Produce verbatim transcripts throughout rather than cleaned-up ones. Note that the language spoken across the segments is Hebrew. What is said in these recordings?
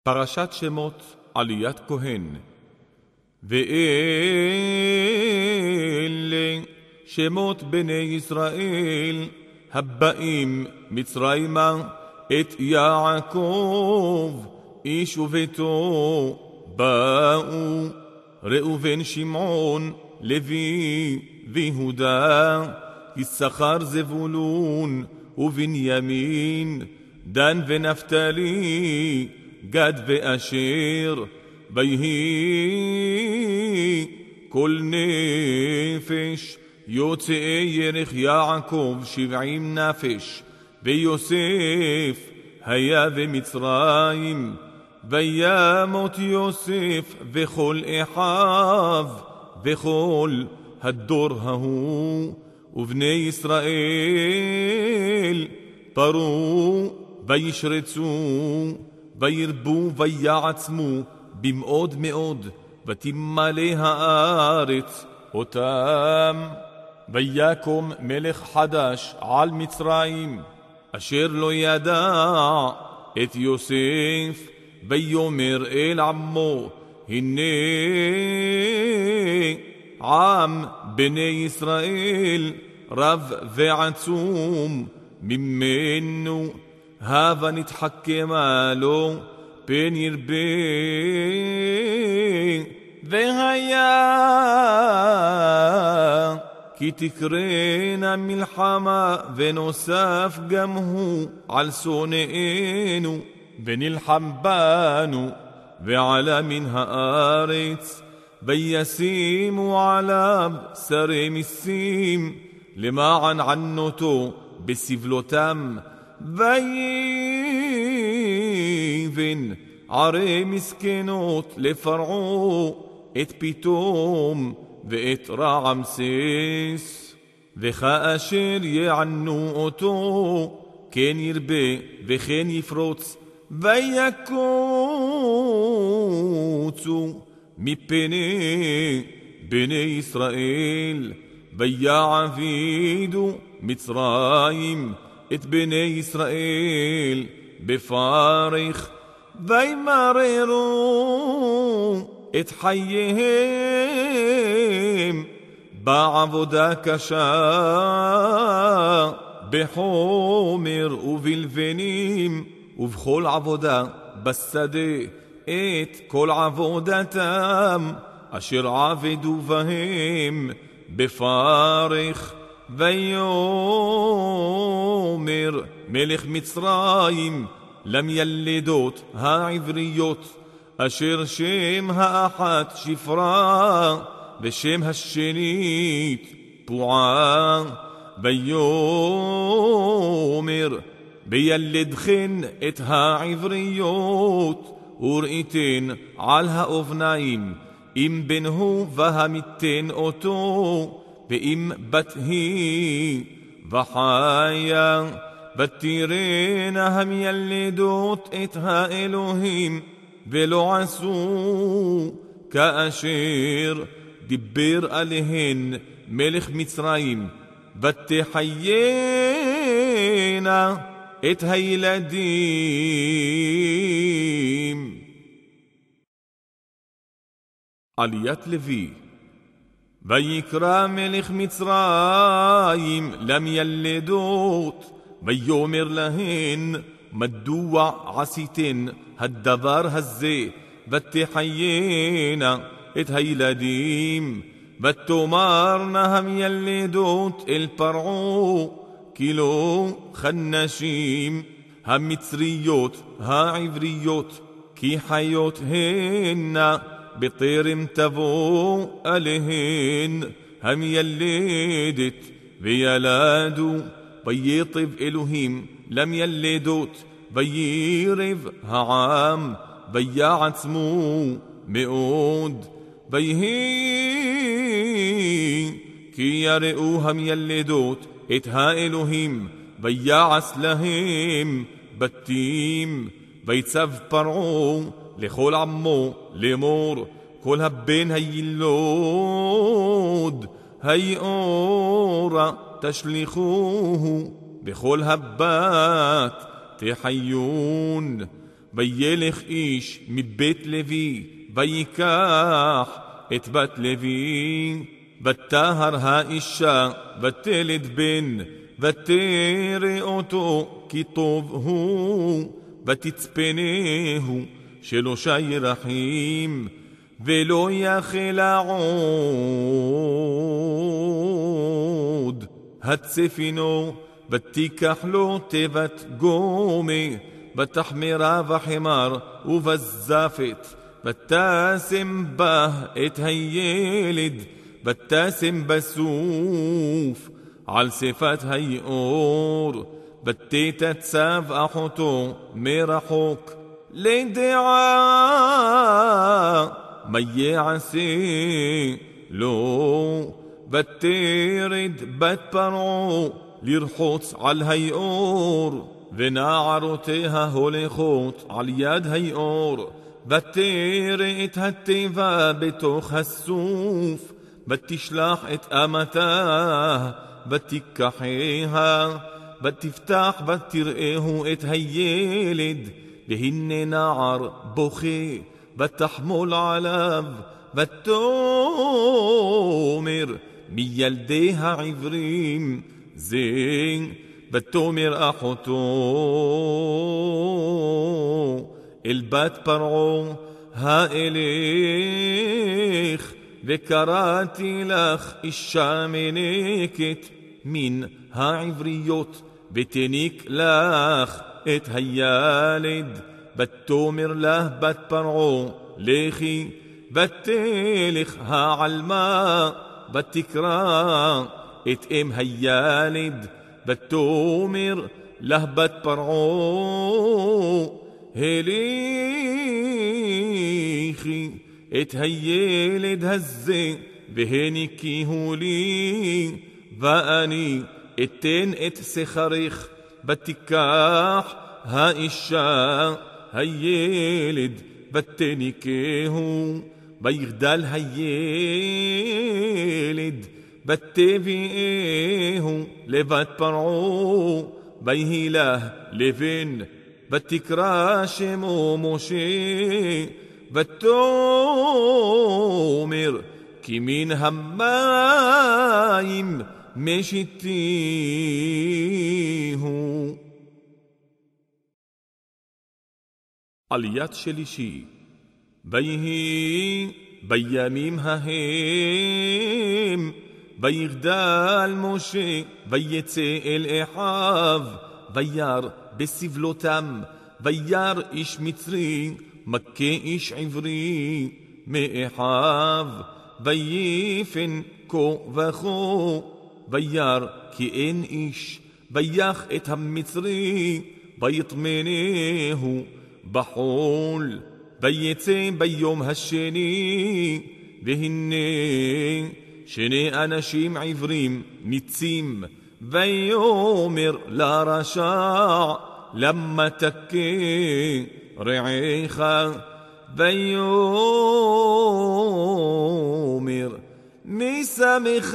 פרשת שמות, עליית כהן. ואלה שמות בני ישראל הבאים מצרימה את יעקב איש וביתו באו ראובן שמעון לוי ויהודה יששכר זבולון ובנימין דן ונפתלי גד ואשר ויהי כל נפש יוצאי ירך יעקב שבעים נפש ויוסף היה במצרים וימות יוסף וכל אחיו וכל הדור ההוא ובני ישראל פרו וישרצו וירבו ויעצמו במאוד מאוד ותמלא הארץ אותם ויקום מלך חדש על מצרים אשר לא ידע את יוסף ויאמר אל עמו הנה עם בני ישראל רב ועצום ממנו הבה נתחכמה לו פן ירבה והיה כי תקרנה מלחמה ונוסף גם הוא על שונאינו ונלחם בנו ועלה מן הארץ וישימו עליו שרי מיסים למען ענותו בסבלותם ויבן ערי מסכנות לפרעו את פתאום ואת רעמסס וכאשר יענו אותו כן ירבה וכן יפרוץ ויקוצו מפני בני ישראל ויעבידו מצרים את בני ישראל בפרך וימררו את חייהם בעבודה קשה בחומר ובלבנים ובכל עבודה בשדה את כל עבודתם אשר עבדו בהם בפרך ויאמר מלך מצרים למיילדות העבריות אשר שם האחת שפרה ושם השנית פועה ויאמר בילדכן את העבריות וראיתן על האובניים אם בן הוא והמיתן אותו ואם בת היא וחיה ותראינה המילדות את האלוהים ולא עשו כאשר דיבר עליהן מלך מצרים ותחיינה את הילדים. עליית לוי. ויקרא מלך מצרים למיילדות ויאמר להן מדוע עשיתן הדבר הזה ותחיינה את הילדים ותאמרנה המיילדות אל פרעה כי לא חנשים המצריות העבריות כי חיות הנה בטרם תבוא עליהן המיילדת וילדו ויטב אלוהים למיילדות וירב העם ויעצמו מאוד ויהי כי יראו המיילדות את האלוהים ויעש להם בתים ויצב פרעה לכל עמו לאמור כל הבן הילוד היאורה תשליכוהו בכל הבת תחיון וילך איש מבית לוי, ויקח את בת לוי. ותהר האישה, ותלד בן, ותרא אותו כי טוב הוא, ותצפנהו שלושה ירחים, ולא יחלה עוד. הצפינו, ותיקח לו תיבת גומה, ותחמרה בחמר ובזפת, ותשם בה את הילד, ותשם בסוף על שפת היאור, ותתצב אחותו מרחוק לדעה מה יעשה לו. ותרד בת פרעה לרחוץ על היאור, ונערותיה הולכות על יד היאור, ותרא את התיבה בתוך הסוף, ותשלח את אמתה, ותיקחיה, ותפתח ותראהו את הילד, והנה נער בוכה, ותחמול עליו, ותאמר מילדי העברים זה, ותאמר אחותו אל בת פרעה, האלך וקראתי לך אישה מנקת מן העבריות, ותניק לך את הילד. ותאמר לה בת פרעה, לכי, ותלך העלמה, ותקרא את אם הילד. ותאמר לה בת פרעה, הליכי את הילד הזה, והניקיהו לי, ואני אתן את שכרך. ותיקח האישה הילד, ותניקהו, ויגדל הילד, ותביאהו לבת פרעה, ויהי לה לבן, ותקרא שמו משה. ותאמר כי מן המים משיתיהו. עליית שלישי. ויהי בימים ההם, ויגדל משה, ויצא אל אחיו, וירא בסבלותם, וירא איש מצרי מכה איש עברי מאחיו, ויפן כה וכה, וירא כי אין איש, ויך את המצרי, ויטמנהו בחול. ויצא ביום השני, והנה שני אנשים עברים ניצים, ויאמר לרשע, למה תכה רעך? ויאמר מי שמך?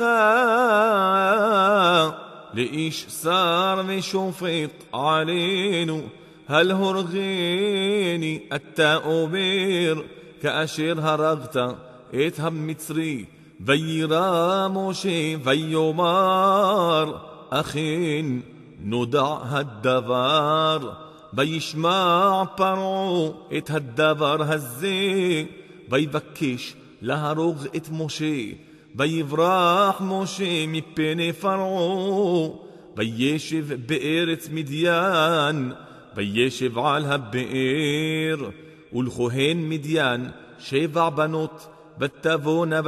לאיש שר ושופט עלינו, הל הורגני אתה אומר, כאשר הרגת את המצרי. וירא משה ויאמר, אכן נודע הדבר. וישמע פרעה את הדבר הזה, ויבקש להרוג את משה. ויברח משה מפני פרעה, וישב בארץ מדיין, וישב על הבאר. ולכהן מדיין שבע בנות, ותבונה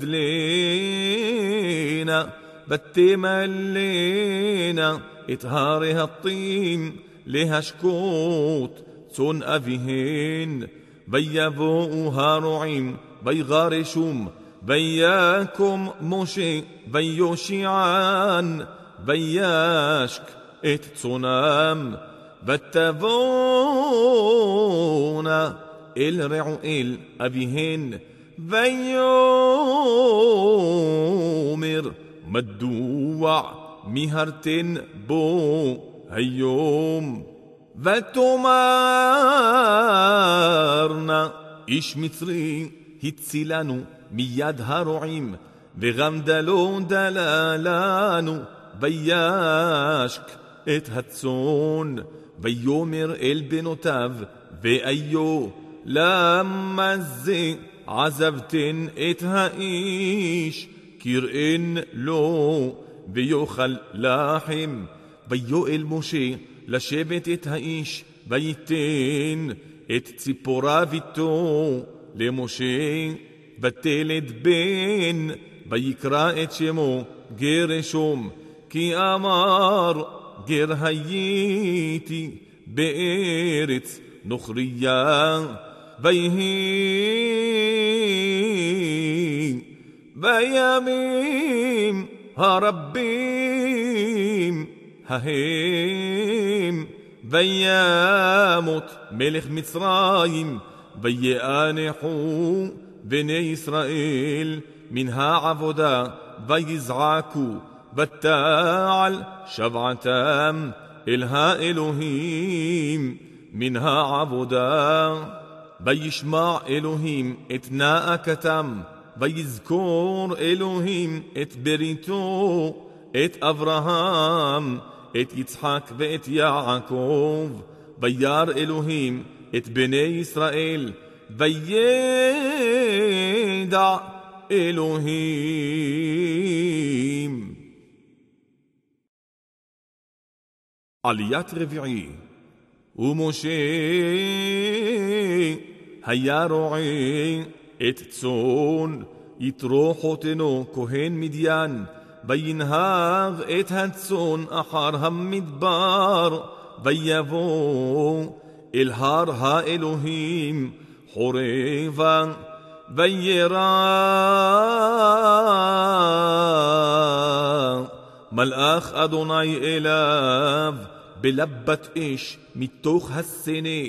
ותדלנה, ותמלנה את הרי הטים להשקות צאן אביהן. ויבואו הרועים ויגרשום, ויקום משה ויושיען, וישק את צאנם. ותבואנה אל רעואל אביהן, ויאמר מדוע מיהרתן בו היום? ותאמרנה, איש מצרי הצילנו מיד הרועים, וגם דלו דלה לנו, וישק את הצאן, ויאמר אל בנותיו, ואיו, למה זה עזבתן את האיש, קראן לו, ויאכל לחם. ויואל משה לשבת את האיש, ויתן את ציפורה ביתו למשה, ותלד בן, ויקרא את שמו גרשום, כי אמר גר הייתי בארץ נוכריה. ויהי בימים הרבים ההם, וימות מלך מצרים, ויאנחו בני ישראל מן העבודה, ויזעקו ותעל שבעתם אל האלוהים מן העבודה. וישמע אלוהים את נאקתם, ויזכור אלוהים את בריתו, את אברהם, את יצחק ואת יעקב. וירא אלוהים את בני ישראל, וידע אלוהים. עליית רביעי. ומשה היה רועה את צאן יתרו חותנו כהן מדיין, וינהג את הצאן אחר המדבר, ויבוא אל הר האלוהים חורבה, וירא מלאך אדוני אליו בלבת אש מתוך הסנה,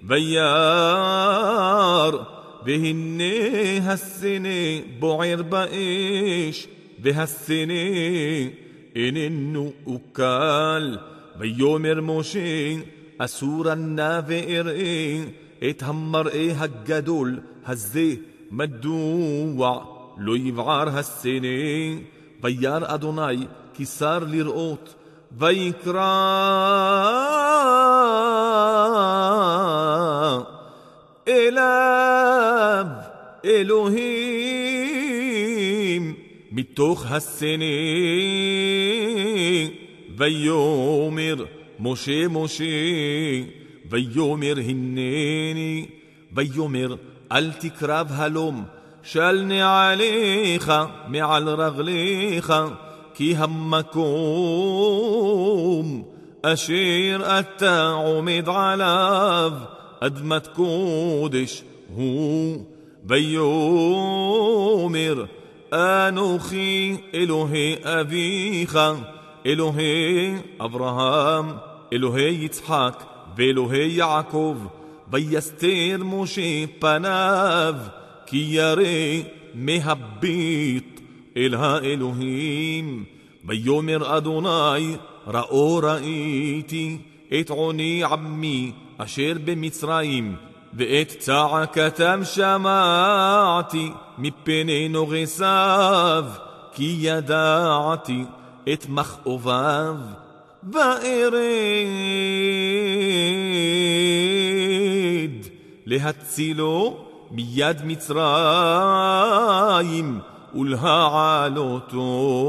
וירא והנה הסנה בוער באש, והסנה איננו אוקל. ויאמר משה, אסור נא ואראה את המראה הגדול הזה, מדוע לא יבער הסנה? וירא אדוני כי שר לראות, ויקרא אליו אלוהים מתוך הסנה, ויאמר משה משה, ויאמר הנני, ויאמר אל תקרב הלום, של נעליך מעל רגליך, כי המקום אשר אתה עומד עליו אדמת קודש הוא. ויאמר אנוכי אלוהי אביך, אלוהי אברהם, אלוהי יצחק ואלוהי יעקב. ויסתר משה פניו, כי ירא מהביט אל האלוהים. ויאמר אדוני, ראו ראיתי את עוני עמי אשר במצרים, ואת צעקתם שמעתי מפני נוגסיו, כי ידעתי את מכאוביו. וארד להצילו מיד מצרים, ולהעלותו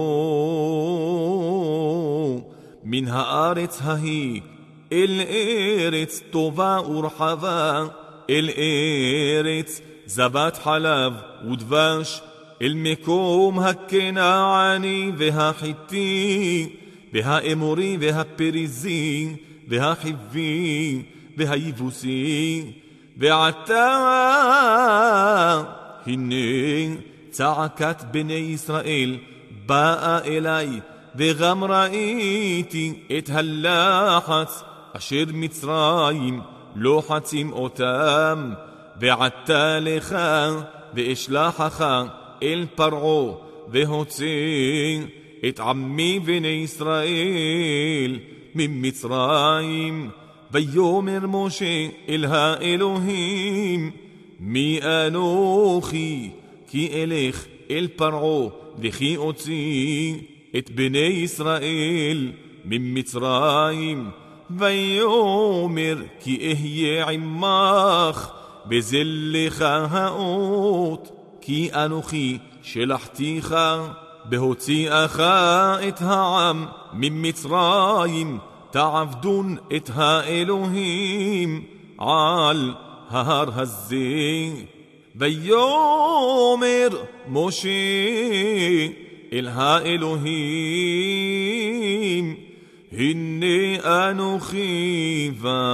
מן הארץ ההיא אל ארץ טובה ורחבה, אל ארץ זבת חלב ודבש, אל מקום הכנעני והחיתי והאמורי והפריזי והחיבי והיבוסי. ועתה הנה צעקת בני ישראל באה אליי, וגם ראיתי את הלחץ אשר מצרים לוחצים אותם. ועתה לך ואשלחך אל פרעה, והוציא את עמי בני ישראל ממצרים, ויאמר משה אל האלוהים, מי אנוכי כי אלך אל פרעה וכי אוציא את בני ישראל ממצרים? ויאמר כי אהיה עמך בזלך האות, כי אנוכי שלחתיך בהוציאך את העם ממצרים, תעבדון את האלוהים על ההר הזה. ויאמר משה אל האלוהים, הנה אנוכי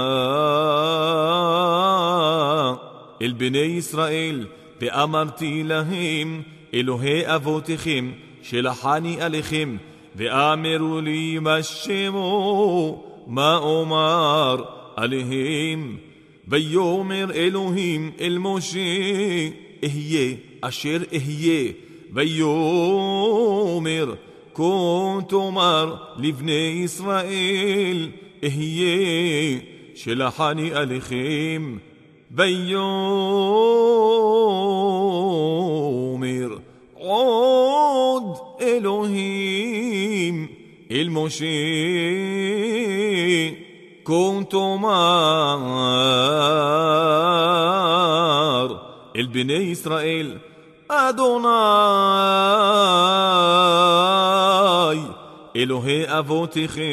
בא אל בני ישראל, ואמרתי להם, אלוהי אבותיכם שלחני עליכם, ואמרו לי מה שמו, מה אומר עליהם? ויאמר אלוהים אל משה, אהיה אשר אהיה. ויאמר כה תאמר לבני ישראל, אהיה שלחני עליכם. ויאמר עוד אלוהים אל משה, כה תאמר אל בני ישראל, אדוני אלוהי אבותיכם,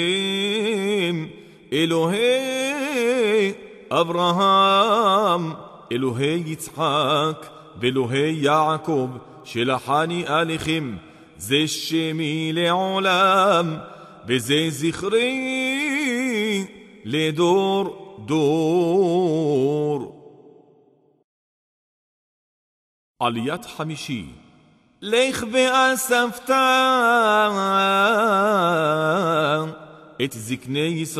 אלוהי אברהם, אלוהי יצחק ואלוהי יעקב, שלחני עליכם, זה שמי לעולם, וזה זכרי לדור דור. עליית חמישי. לך ואספת את זקני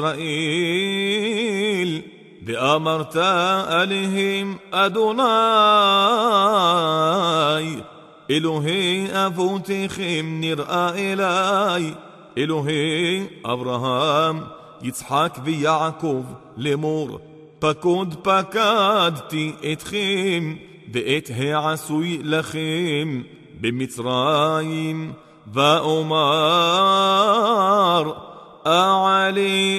ישראל, ואמרת עליהם, אדוני אלוהי אבותיכם נראה אליי, אלוהי אברהם יצחק ויעקב לאמור, פקוד פקדתי אתכם ואת העשוי לכם במצרים, ואומר אעלה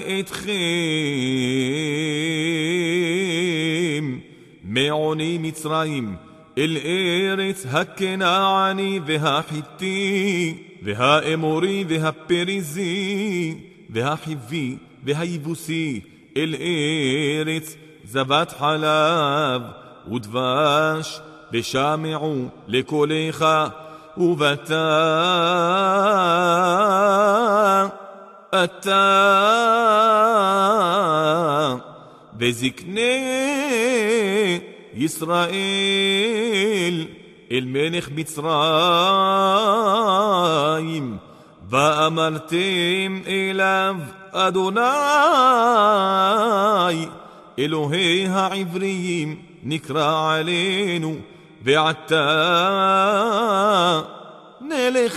אתכם מעוני מצרים אל ארץ הכנעני והחיתי והאמורי והפריזי והחיבי והיבוסי, אל ארץ זבת חלב ודבש, ושמעו לקולך, ובתה אתה וזקני ישראל אל מלך מצרים, ואמרתם אליו, אדוני אלוהי העבריים נקרא עלינו, ועתה נלך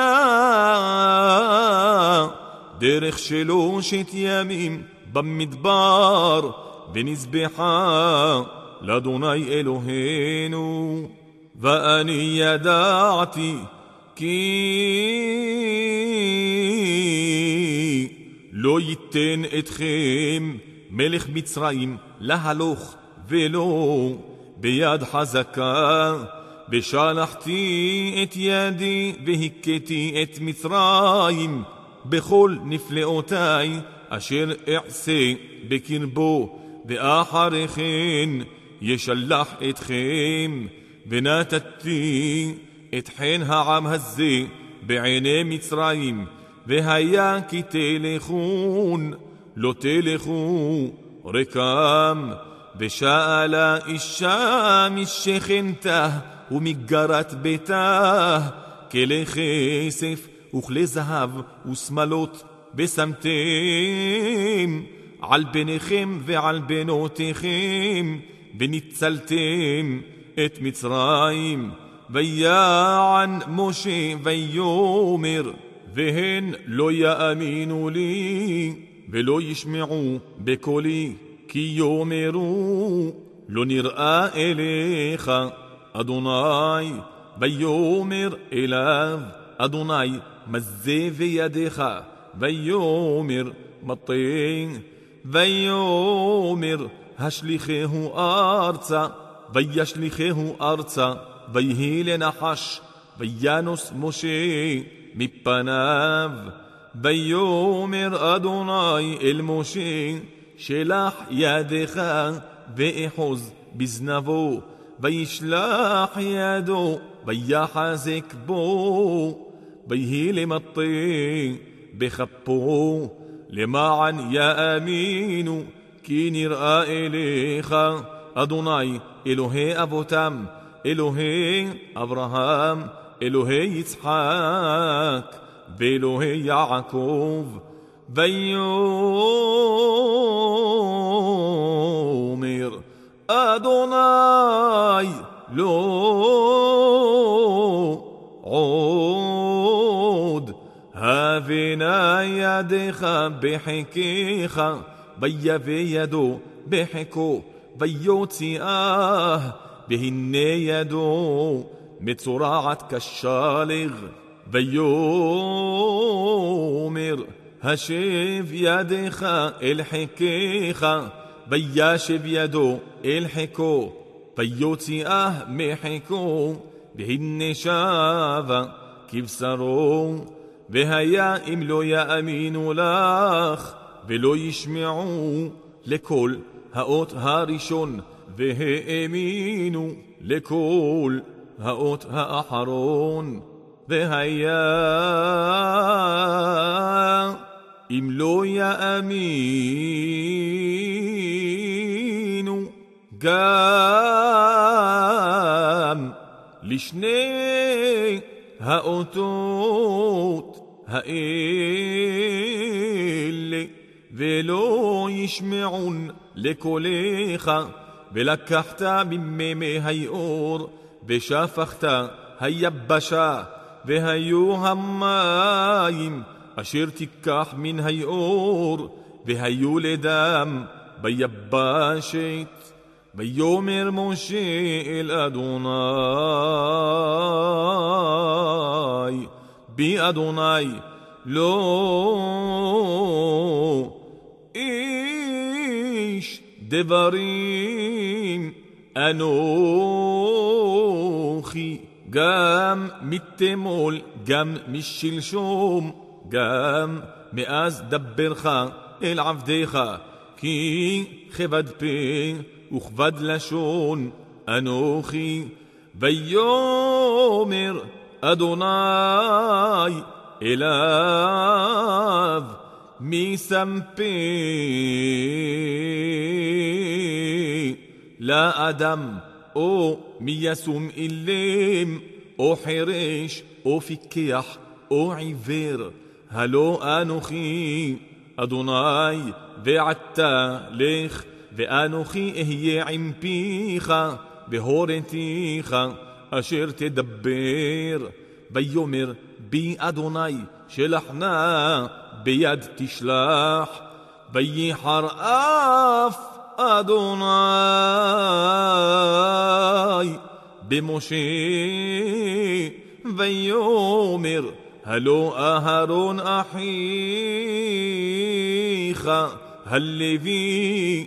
נא דרך שלושת ימים במדבר, ונזבחה לאדוני אלוהינו. ואני ידעתי כי לא ייתן אתכם מלך מצרים להלוך ולא ביד חזקה, ושלחתי את ידי והכיתי את מצרים בכל נפלאותיי אשר אעשה בקרבו, ואחרי כן ישלח אתכם. ונתתי את חן העם הזה בעיני מצרים, והיה כי תלכון לא תלכו רקם. ושאלה אישה משכנתה ומגרת ביתה כלי כסף וכלי זהב ושמלות, ושמתם על בניכם ועל בנותיכם, וניצלתם את מצרים. ויען משה ויאמר, והן לא יאמינו לי, ולא ישמעו בקולי, כי יאמרו לא נראה אליך אדוני, ויאמר אליו אדוני מזה בידך, ויאמר מטה, ויאמר השליחהו ארצה, וישליחהו ארצה, ויהי לנחש, וינוס משה מפניו. ויאמר אדוני אל משה שלח ידך ואחוז בזנבו, וישלח ידו ויחזק בו, ויהי למטה בכפו, למען יאמינו כי נראה אליך אדוני אלוהי אבותם, אלוהי אברהם, אלוהי יצחק ואלוהי יעקב. ויאמר אדוני לא עוד, הבנה ידך בחיקך, ויבא ידו בחיקו, ויוציאה, והנה ידו מצורעת כשלג. ויאמר השב ידך אל חיקך, וישב ידו אל חיקו, ויוציאה מחיקו, והנה שבה כבשרו. והיה אם לא יאמינו לך ולא ישמעו לכל האות הראשון, והאמינו לכל האות האחרון. והיה אם לא יאמינו גם לשני האותות האלה, ולא ישמעון לקולך, ולקחת ממי היאור ושפכת היבשה, והיו המים אשר תיקח מן היאור, והיו לדם ביבשת. ויאמר משה אל אדוני בי אדוני לא איש דברים אנוכי, גם מתמול גם משלשום, גם מאז דברך אל עבדיך, כי כבד פה וכבד לשון אנוכי. ויאמר אדוני אליו מי שם פה לאדם, או מי ישום אילם, או חירש, או פיקח, או עיוור, הלא אנוכי אדוני. ועתה לך, ואנוכי אהיה עם פיך, והורתיך אשר תדבר. ויאמר בי אדוני שלחנה ביד תשלח. וייחר אף אדוני במשה, ויאמר הלא אהרון אחיך הלוי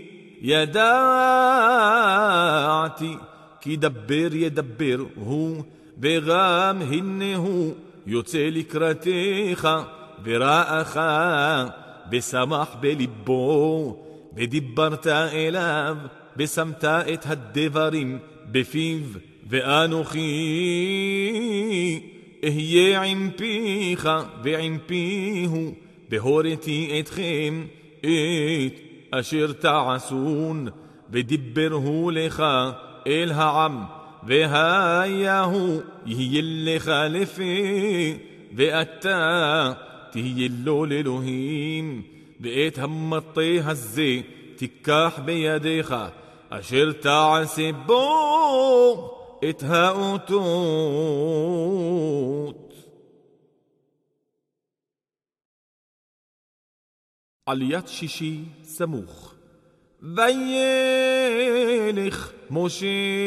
ידעתי כי דבר ידבר הוא, וגם הנה הוא יוצא לקראתך, וראך ושמח בליבו, ודיברת אליו ושמת את הדברים בפיו. ואנוכי אהיה עם פיך ועם פיהו, והורתי אתכם את אשר תעשון. ודיברו לך אל העם, והיהו יהיה לך לפה, ואתה תהיה לו לאלוהים. ואת המטה הזה תיקח בידיך, אשר תעשה בו את האותות. עליית שישי סמוך. וילך משה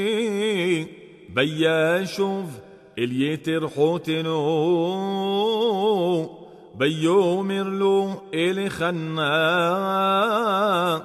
וישוב אל יתר חותנו ויאמר לו אלחנה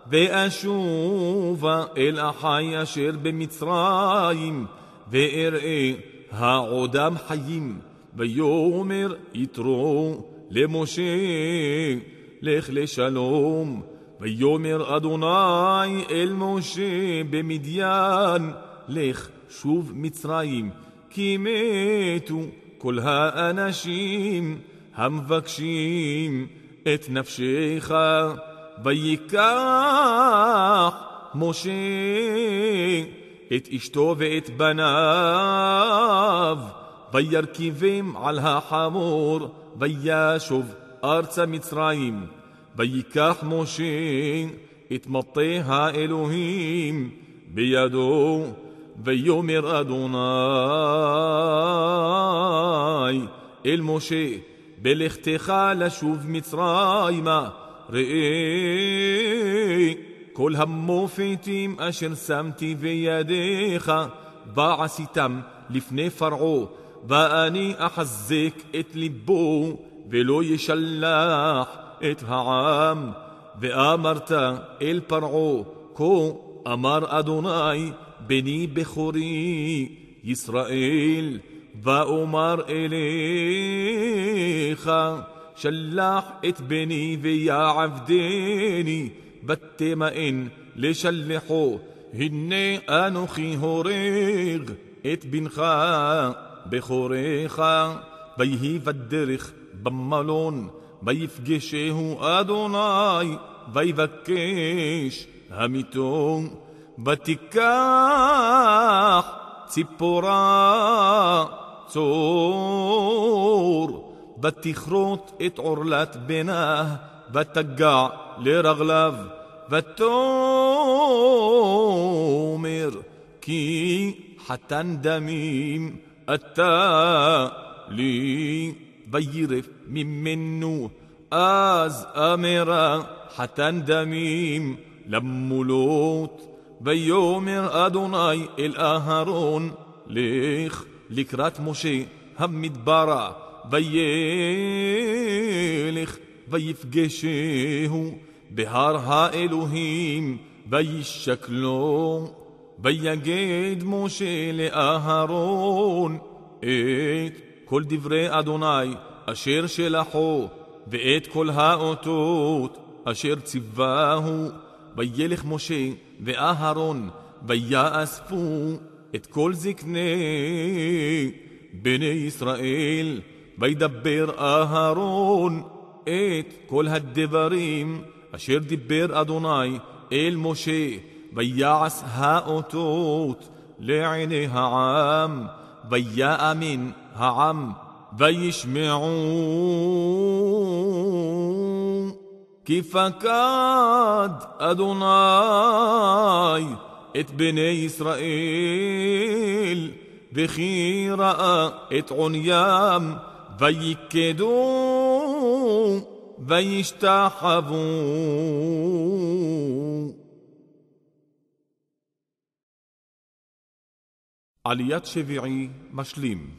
ואשובה אל אחי אשר במצרים ואראה העודם חיים. ויאמר יתרו למשה לך לשלום. ויאמר אדוני אל משה במדיין לך שוב מצרים כי מתו כל האנשים המבקשים את נפשך. ויקח משה את אשתו ואת בניו וירכיבם על החמור וישוב ארצה מצרים. ויקח משה את מטה האלוהים בידו ויאמר אדוני אל משה בלכתך לשוב מצרימה ראה כל המופתים אשר שמתי בידיך ועשיתם לפני פרעה ואני אחזק את ליבו ולא ישלח את העם. ואמרת אל פרעה כה אמר אדוני בני בכורי ישראל ואומר אליך שלח את בני ויעבדני ותמאן לשלחו. הנה אנוכי הורג את בנך בכורך. ויהי בדרך במלון ויפגשהו אדוני ויבקש המיתו. ותיקח ציפורה צור ותכרות את עורלת בנה ותגע לרגליו ותאמר כי חתן דמים אתה לי. וירף ממנו אז אמרה חתן דמים למולות. ויאמר אדוני אל אהרון לך לקראת משה המדברה וילך ויפגשהו בהר האלוהים וישקלו. ויגד משה לאהרון את כל דברי אדוני אשר שלחו ואת כל האותות אשר ציווהו. וילך משה ואהרון ויאספו את כל זקני בני ישראל. וידבר אהרון את כל הדברים אשר דיבר אדוני אל משה ויעש האותות לעיני העם. ויאמין העם וישמעו כי פקד אדוני את בני ישראל וכי ראה את עוניים ויקדו וישתחוו. עליית שביעי משלים.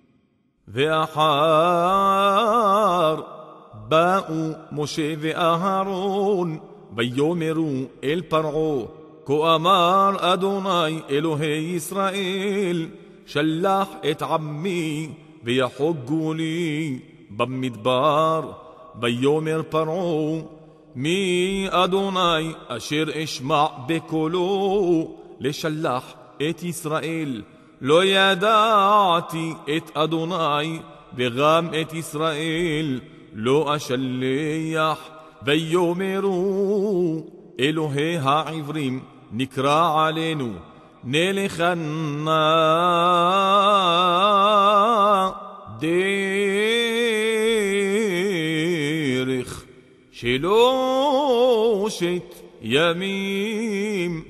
ואחר באו משה ואהרון ויאמרו אל פרעה כה אמר אדוני אלוהי ישראל שלח את עמי ויחוגו לי במדבר. ויאמר פרעה מי אדוני אשר אשמע בקולו לשלח את ישראל. לא ידעתי את אדוני וגם את ישראל לא אשלח. ויאמרו אלוהי העברים נקרא עלינו נלך נא דרך שלושת ימים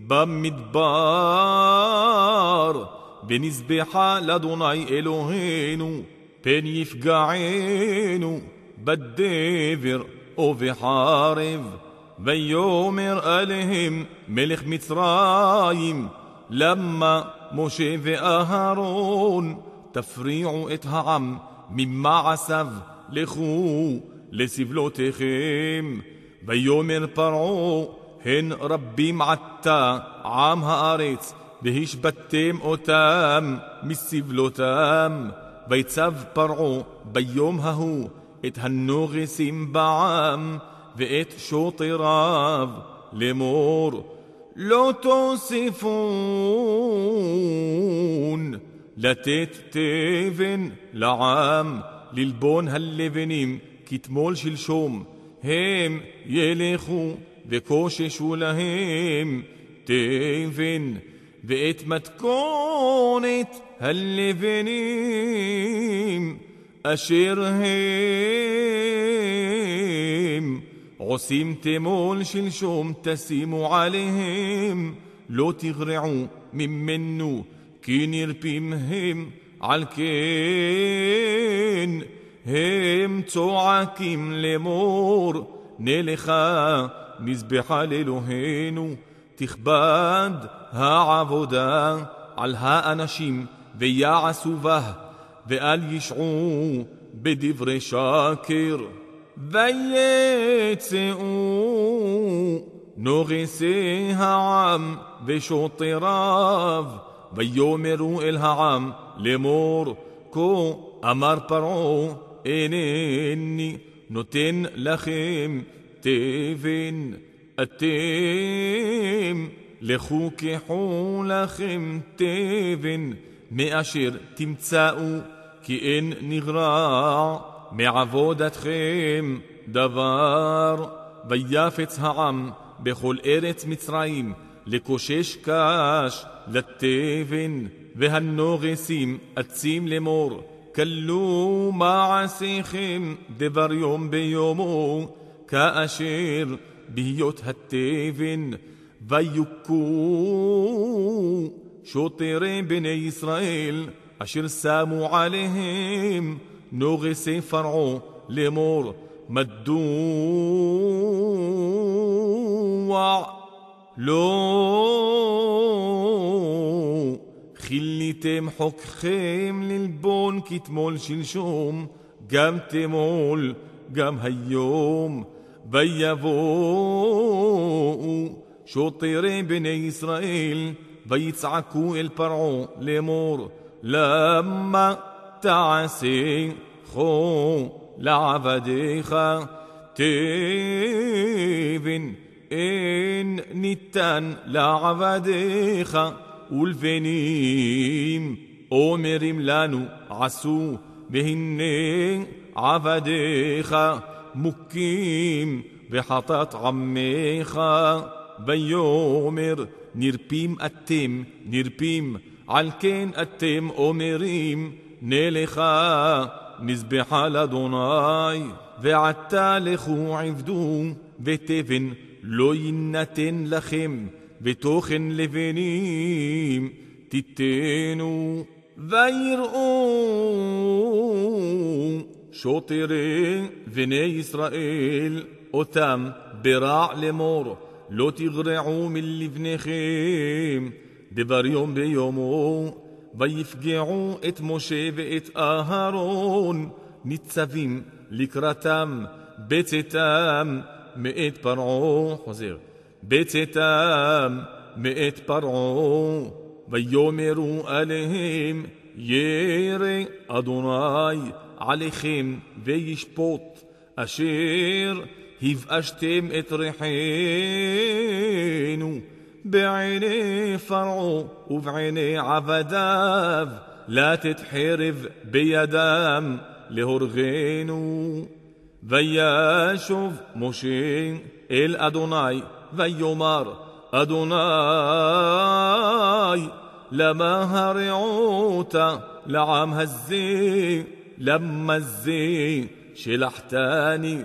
במדבר ונזבחה לאדוני אלוהינו פן יפגענו בדבר ובחרב. ויאמר אליהם מלך מצרים, למה משה ואהרון תפריעו את העם ממעשיו, לכו לסבלותיכם. ויאמר פרעה, הן רבים עתה עם הארץ, והשבתם אותם מסבלותם. ויצב פרעה ביום ההוא את הנוגסים בעם ואת שוטריו לאמור, לא תוסיפון לתת תבן לעם, ללבון הלבנים כתמול שלשום. הם ילכו וקוששו להם תבן, ואת מתכונת הלבנים אשר הם עושים תמול שלשום תשימו עליהם, לא תגרעו ממנו, כי נרפים הם. על כן הם צועקים לאמור, נלכה מזבחה לאלוהינו, תכבד העבודה על האנשים ויעשו בה, ואל ישעו בדברי שקר. ויצאו נוגסי העם ושוטריו, ויאמרו אל העם לאמור, כה אמר פרעה, אינני נותן לכם תבן, אתם לכו קחו לכם תבן מאשר תמצאו, כי אין נגרע מעבודתכם דבר. ויפץ העם בכל ארץ מצרים לקושש קש לתבן, והנוגסים אצים לאמור, כלו מעשיכם דבר יום ביומו, כאשר בהיות התבן. ויוכו שוטרי בני ישראל אשר שמו עליהם נוגסי פרעה לאמור, מדוע לא חיליתם חוקכם ללבון כתמול שלשום, גם תמול גם היום. ויבואו שוטרי בני ישראל ויצעקו אל פרעה לאמור, למה תעשה כה לעבדיך תבן, אין ניתן לעבדיך. ולבנים אומרים לנו עשו, והנה עבדיך מוכים בחטאת עמך. ויאמר, נרפים אתם, נרפים, על כן אתם אומרים, נלכה מזבחה לאדוני. ועתה לכו עבדו, ותבן לא יינתן לכם, ותוכן לבנים תיתנו. ויראו שוטרי בני ישראל אותם ברע לאמור, לא תגרעו מלבניכם דבר יום ביומו. ויפגעו את משה ואת אהרון ניצבים לקראתם בצאתם מאת פרעה. חוזר, בצאתם מאת פרעה. ויאמרו עליהם, ירא אדוני עליכם וישפוט, אשר הבאשתם את ריחנו בעיני פרעה ובעיני עבדיו, לתת חרב בידם להורגנו. וישוב משה אל אדוני ויאמר, אדוני, למה הרעות לעם הזה, למה זה שלחתני,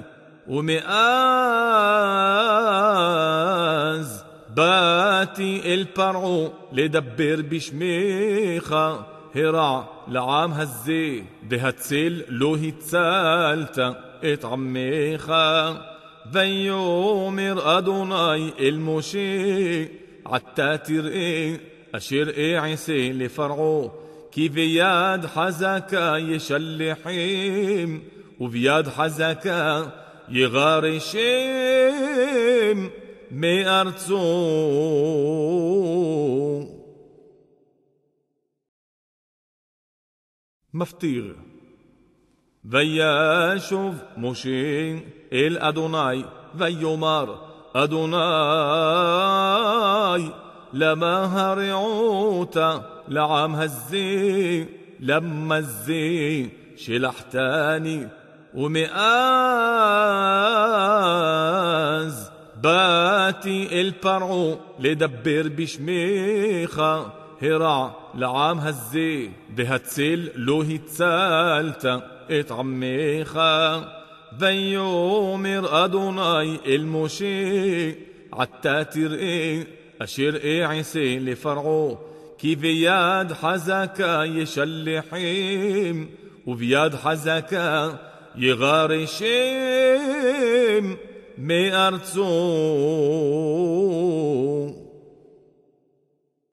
ומאז באתי אל פרעה לדבר בשמך, הרע לעם הזה, בהצל לא הצלת את עמך. ויאמר אדוני אל משה עתה תראה אשר אעשה לפרעה כי ביד חזקה ישלחם וביד חזקה יגרשם מארצו. מפטיר. וישוב משה אל אדוני ויאמר אדוני למה הרעות לעם הזה למה הזה שלחתני ומאז באתי אל פרעה לדבר בשמך הרע לעם הזה והצל לא הצלת את עמך. ויאמר אדוני אל משה עתה תראה אשר אעשה לפרעה כי ביד חזקה ישלחם וביד חזקה יגרשם מארצו.